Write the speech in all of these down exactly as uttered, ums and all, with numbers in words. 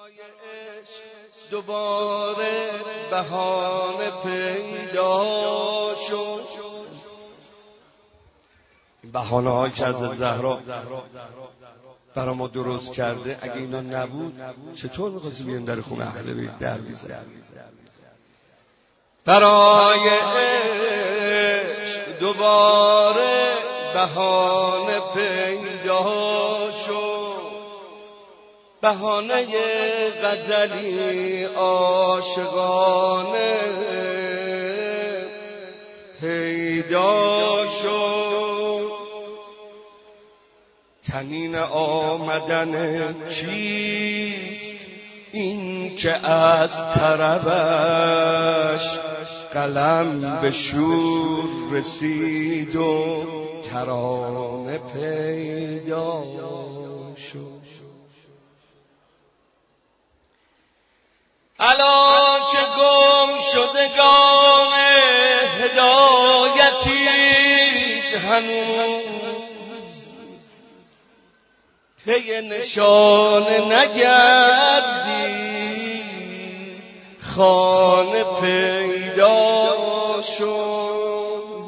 عشق دوباره بهانه پیدا شد. این بهانه هایی که از زهرا برای ما درست کرده اگه اینا نبود چطور می‌خواستی بیان در خونه اهل بیت در بیزن؟ برای عشق دوباره بهانه پیدا شد، بهانه غزلی عاشقانه پیدا شد. طنین آمدن کیست این که از طربش قلم به شور رسید و ترانه پیدا شد. الان که گم شدگان هدایتی هنوز پی نشانه نگردی خانه پیدا شد.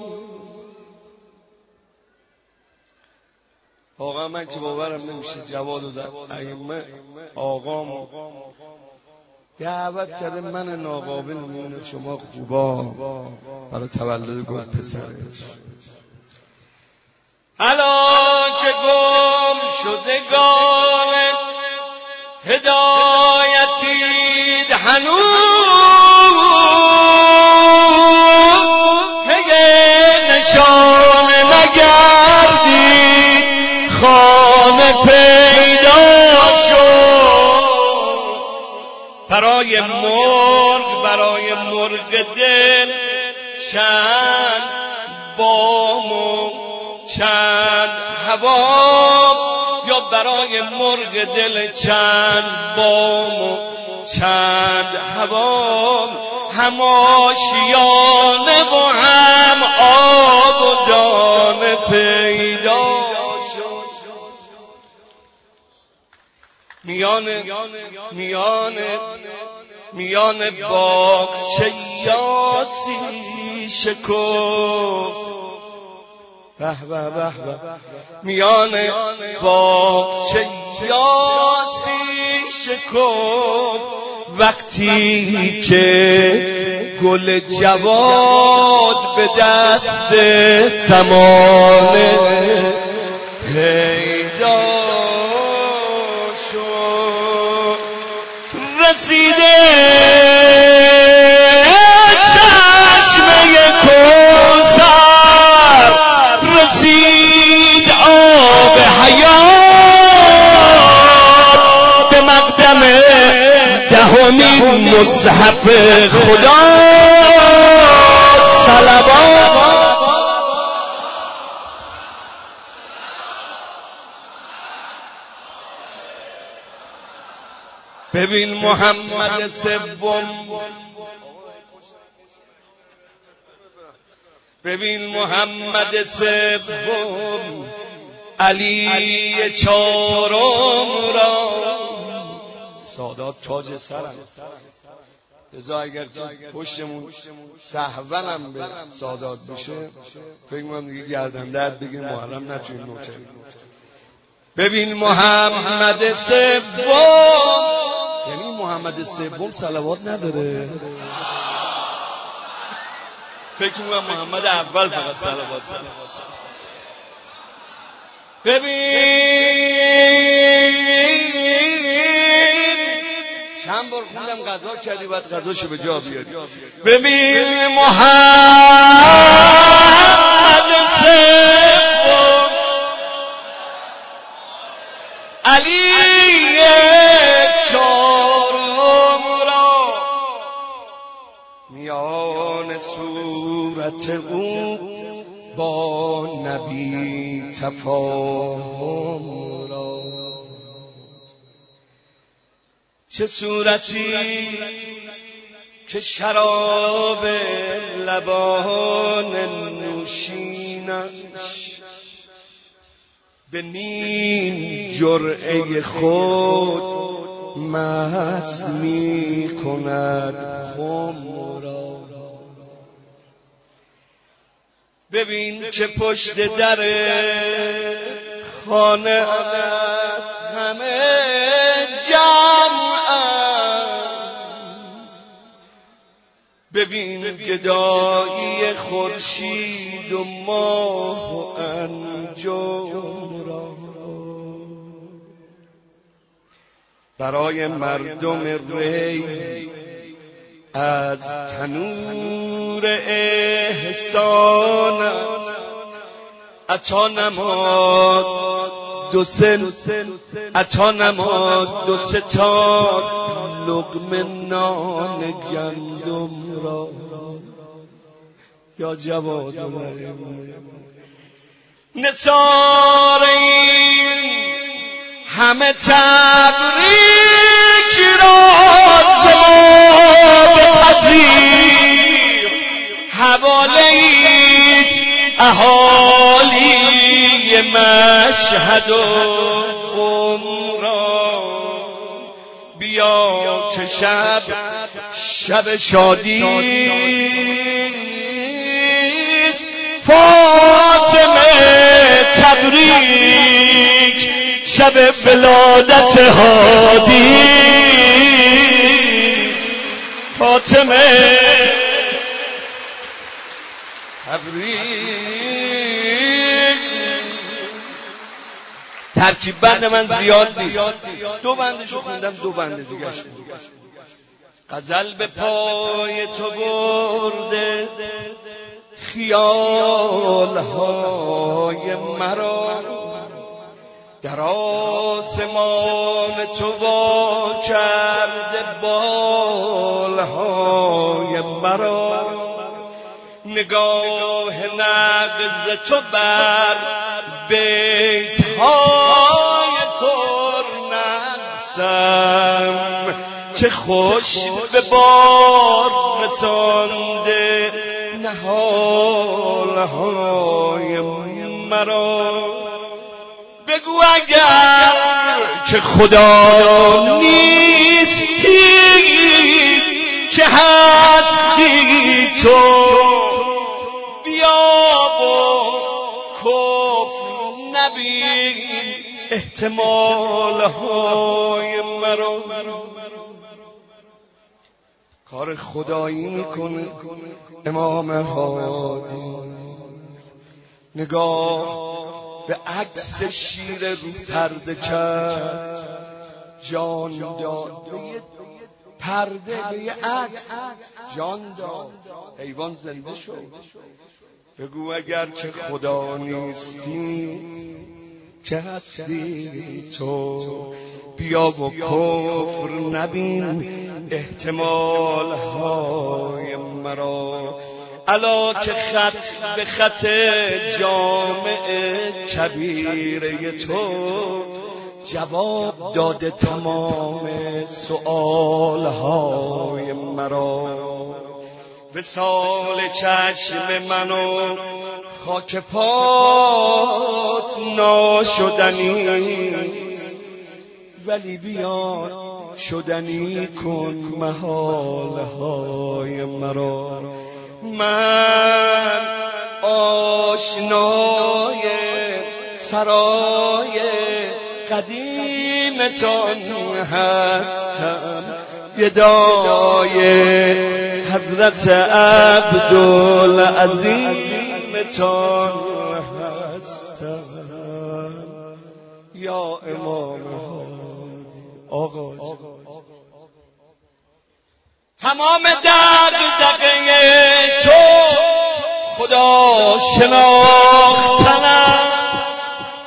واقعا من که باورم نمیشه جواد و ائمه آقام دعوت کرده من ناقابل میونه شما خوبا برای تولد گل پسرش. الان که گم شدگان هدایتید هنوز پی نشان نگردید خانه پیدا شد. برای مرغ برای مرغ دل چند بام و چند هوا، یا برای مرغ دل چند بام و چند هوا، هم آشیانه و هم آب و دانه پیدا شد. میان میان میان باغچه یاسی شکفت، به به به به، میان باغچه یاسی شکفت وقتی که گل جواد به دست سمانه پیدا شد. رسیده چشمه کوثر، رسید آب حیات به مقدم دهمین مصحف خدا صلوات. ببین محمد سوم، ببین محمد سوم علی چهارم را، سادات تاج سرم، لذا اگر پشتمون سهونم به سادات بشه فکر می‌کنم دیگه گردن درد بگیر محرم نتونیم نوچه. ببین محمد سوم، یعنی محمد سوم صلوات نداره، فکر می‌کنم محمد اول فقط صلوات داره. ببین چند بار خوندم غذا کردی باید غذاشو به جا بیاری. ببین محمد سوم علی چهارم را، میان صورت او با نبی تفاهم را. چه صورتی که شراب لبان نوشینش به نیم جرعه خود مست می کند خم را. ببین که پشت در خانه همه جمعند، ببین گدایی خورشید و ماه و انجم را. برای مردم ری از تنور احسانت عطا نماد دو سه عطا نماد دو سه تا لقمه نان گندم را. یا جواد نثاره همه تبریک را بپذیر، حواله ایست اهالی مشهد و قم را. بیا که شب شب شادی است، فاطمه تبریک شب ولادت هادی است. فاطمه تبریک. ترکیب بند من زیاد نیست، دو بندشو خوندم، دو بند دیگه شد. غزل به پای تو برده خیالهای مرا، در آسمان تو وا کرده بالهای مرا. نگاه نغز تو بر بیتهای پر نقصم، چه خوش به بار رسانده نهالهای مرا. بگو اگر که خدا نیستی که هستی تو، بیا و کفر نبین احتمالهای مرا. کار خدایی میکنه امام هادی، نگاه به عکس شیر رو پرده کرد، جان داد به یه پرده، به یه عکس جان داد، حیوان زنده شد. بگو اگر که خدا نیستی که هستی تو، بیا و کفر نبین احتمال های مرا. الا که خط به خط جامع کبیره تو جواب داده تمام سؤال های مرا. وصال چشم منو خاک پات ناشدنیست، ولی بیا شدنی کن محال های مرا. من آشنای سرای قدیمتان هستم، گدای حضرت عبدالعظیمتان هستم. یا امام آقا تمام دغدغه تو خدا شناختن است،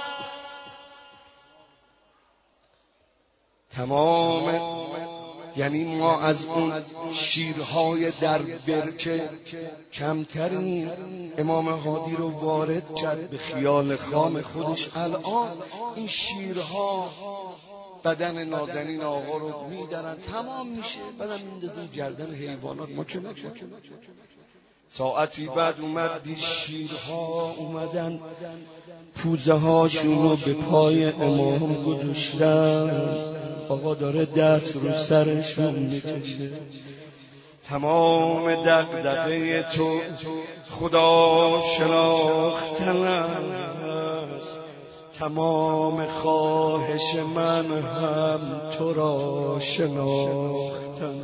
تمام یعنی ما از اون شیرهای در برکه کمترین. امام هادی رو وارد کرد به خیال خام خودش. الان این شیرها بدن نازنین آقا رو میدرن، تمام میشه، بعدم میندازن گردن حیوانات. ما که نکنیم. ساعتی بعد اومد دید شیرها اومدن پوزه هاشون رو به پای امام گذاشتن. آقا داره دست رو سرشون میکشه. تمام دغدغه تو خدا شناختن است، تمام خواهش من هم تو را شناختن.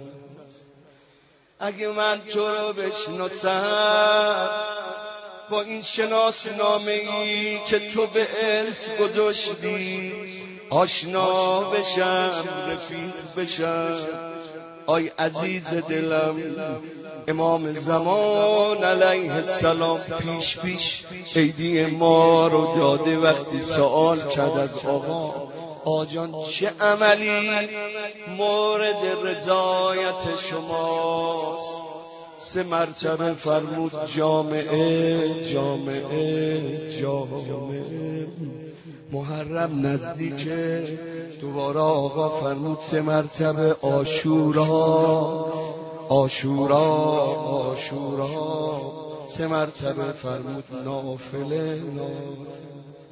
اگه من تو رو بشناسم با این شناسنامه ای که تو به ارث گذاشتی آشنا بشم، رفیق بشم، آی عزیز دلم، امام زمان علیه السلام پیش پیش عیدی ما رو داده. وقتی سوال کرد از آقا، آجان چه عملی مورد رضایت شماست؟ سه مرتبه فرمود جامعه جامعه جامعه. محرم نزدیکه، دوباره آقا فرمود سه مرتبه عاشورا عاشورا عاشورا. سه مرتبه فرمود نافله نافله.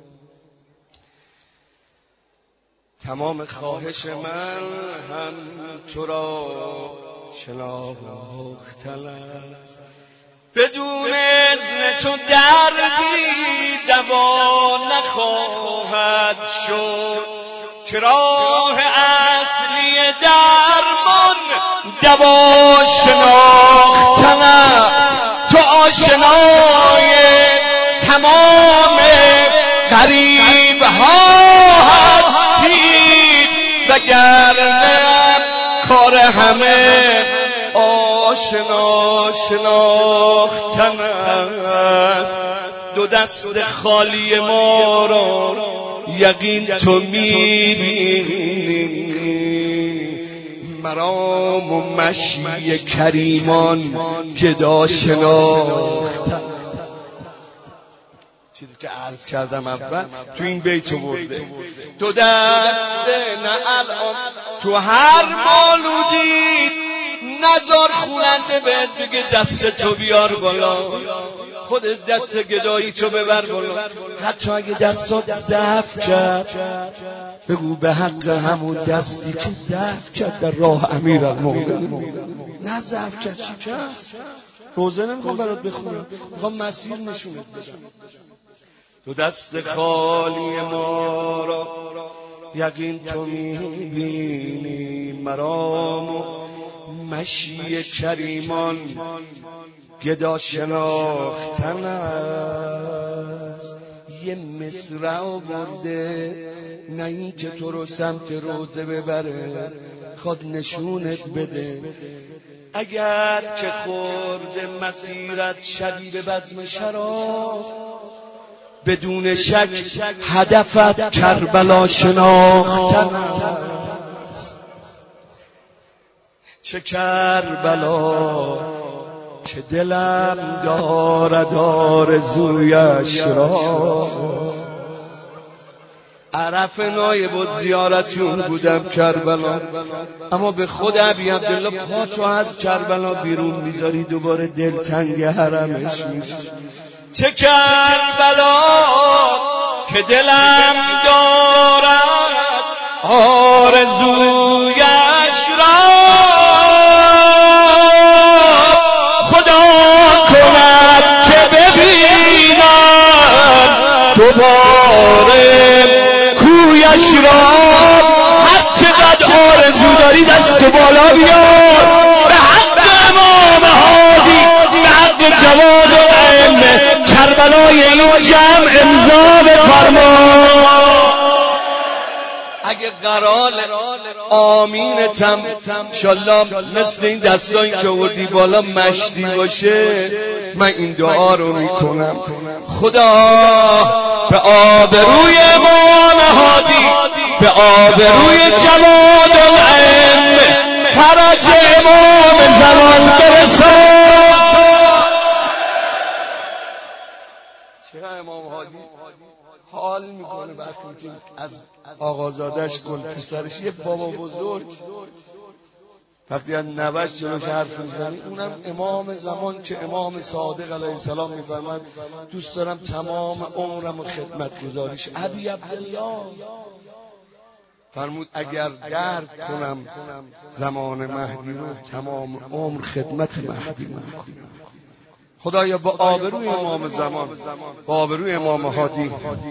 تمام خواهش من هم تو را شناختن است، بدون اذن تو دردی دوا نخواهد شد، که راه اصلی درمان دوا شناختن است. تو آشنای تمام غریب ها هستی، وگرنه کار همه آشنا شناختن است. دو دست خالی ما را یقین تو میبینی، مرام و مشی کریمان گدا شناختن. چیزی که عرض کردم اول تو این بیت برده. دو دست نه الان تو هر مولودی نزار خوننده بهت بگه دست تو بیار بالا، خودت دست گدایی تو ببر بالا. حتی اگه دستات ضعف کرد بگو به حق همون دستی که ضعف کرد در راه امیرالمومنین. نه ضعف کرد چی کس روزه نمیخوام برات بخونم، میخوام مسیر نشونت بدم. دو دست خالی ما را یقین تو میبینی، مرام و مشی کریمان گدا شناختن است. یه مصرع برده نه این که تو رو سمت روزه ببره، خود نشونت بده. اگر که خورده مسیرت شبیه بزم شراب، بدون شک هدفت کربلا شناختن است. چه کربلا که دلم دارد آرزویش را. عرف نایب و زیارتشون بودم کربلا، اما به خود ابی عبدالله پاتو از کربلا بیرون میذاری دوباره دلتنگ حرمش میشه. چه کربلا که دلم دارد آرزویش را، خدا کند که ببینم دوباره کویش را. هر چقدر آرزو داری دست بالا بیار، به حق امام هادی، به حق جواد الائمه کربلای این جمع امضا بفرما. اگه قرار آمینتم انشالله مثل این دستایی که آوردی بالا مشتی باشه، من این دعا رو میکنم. خدا به آبروی امام هادی، به آبروی جواد الائمه فرج امام زمان برسان. چرا امام هادی حال میکنه وقتی که از آقازادش گل پسرش یه بابا بزرگ وقتی از نوش جلوش حرف میزنی، اونم امام زمان که امام صادق علیه السلام میفرماد دوست دارم تمام عمرم و خدمت گزاریش. ابی عبدالله فرمود اگر درک کنم زمان مهدی رو تمام عمر خدمت مهدی میکنم. خدایا با آبروی امام زمان، با آبروی امام هادی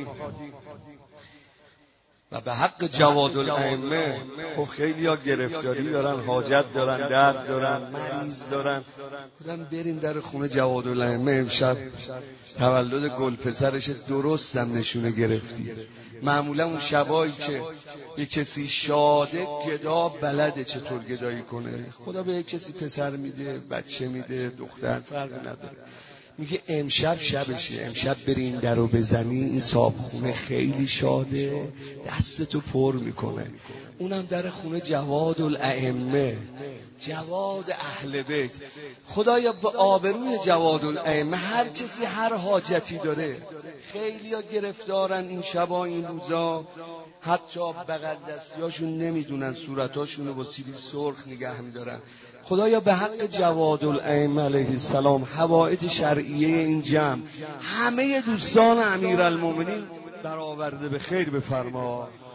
و به حق جواد الائمه، خب خیلی ها گرفتاری دارن، حاجت دارن، درد دارن، مریض دارن. بودم بریم در خونه جواد الائمه. امشب تولد گل پسرش درستم نشونه گرفتی. معمولا اون شبایی که یه کسی شاده گدا بلده چطور گدایی کنه. خدا به یک کسی پسر میده، بچه میده، دختر، فرق نداره. میگه امشب شبشه، امشب برین در رو بزنی، این صاحب خیلی شاده، دستتو پر میکنه. اونم در خونه جواد الائمه، جواد اهل بیت. خدایا به آبروی جواد الائمه هر کسی هر حاجتی داره. خیلی ها گرفتارن این شبا این روزا، حتی بغل دستیاشون نمیدونن صورتاشون رو با سیبیل سرخ نگه میدارن. خدایا به حق جواد الائمه علیه السلام حوائج شرعیه این جمع همه دوستان امیرالمومنین برآورده به خیر بفرما.